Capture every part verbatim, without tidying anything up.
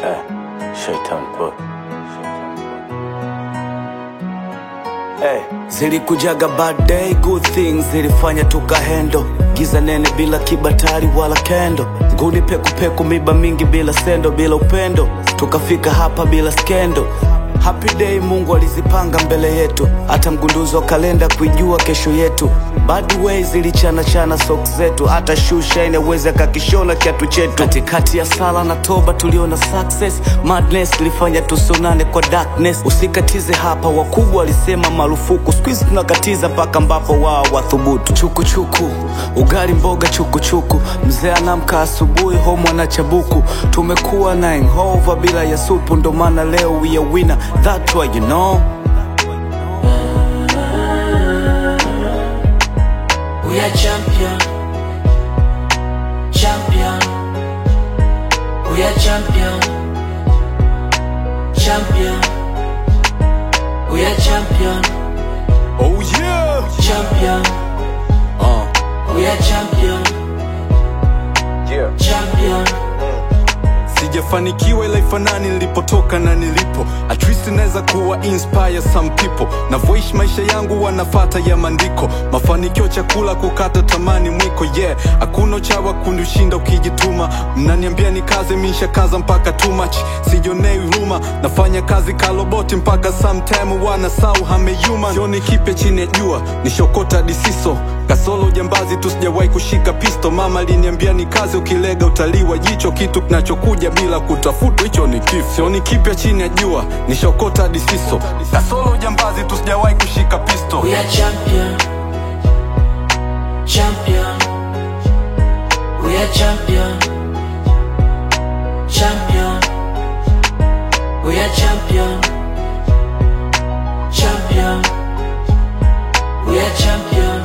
Eh, Shaitan boy. Hey, zilikujaga bad day, good things zilifanya tukahendo. Giza nene bila kibatari wala kendo. Nguni peku peku miba mingi bila sendo, bila upendo. Tukafika hapa bila skendo. Happy day Mungu alizipanga mbele yetu. Hata mgunduzi wa kalenda kuijua kesho yetu. Bad ways zilichana chana socks zetu. Hata shusha inaweza kakishona kiatu chetu. Katikati ya sala na toba tuliona success. Madness ilifanya tusonane kwa darkness. Usikatize hapa, wakubwa walisema marufuku. Squeeze tunakatiza paka mbapo wao wathubutu. Chuku chuku, ugali mboga chuku chuku. Mzee anamka asubuhi home anachabuku. Tumekuwa na hangover bila ya supu. Ndo maana leo we are winner, that's why you know. We are champion, champion. We are champion, champion. We are champion, Oh yeah, champion. uh, We are champion, yeah. champion. Sijafanikiwa ila ifanani nilipotoka na nilipo. At least naweza kuwa inspire some people. Na voice maisha yangu wanafata ya mandiko. Mafanikio chakula kukata tamani mwiko, yeah. Hakuna uchawa kundushinda ukijituma. Mnaniambia ni kazi misha kaza mpaka too much. Sijonei huruma, nafanya kazi kaloboti mpaka sometime wana sau hame human. Sioni kipe chini ya jua, nishokota disiso. Kasolo jambazi tu sijawahi kushika pisto. Mama aliniambia ni kazi ukilega utaliwa jicho. Kitu kinachokuja bila kutafuta hicho ni kifo. Sioni kipya chini ya jua, nishokota disiso. Kasolo jambazi tu sijawahi kushika pisto. We are champion, champion. We are champion, champion. We are champion, champion. We are champion,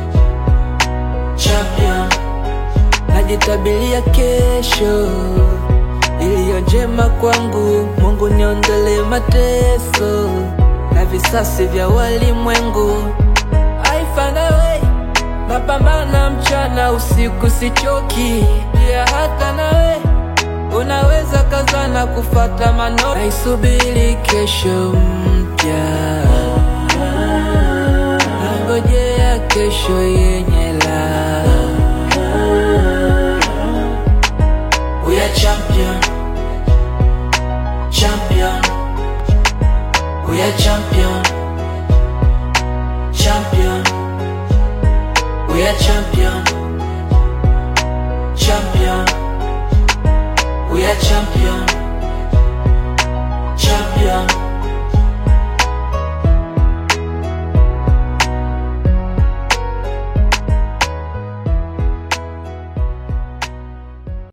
champion. Najitabilia kesho iliyo njema kwangu. Mungu niondole mateso na visasi vya walimwengu. I find a way, napambana mchana usiku sichoki. Pia hata nawe unaweza kazana kufata maneno. Naisubiri kesho mpya, nangojea kesho yenye la. We are champion, champion. We are champion, champion. We are champion, champion. We are champion, champion.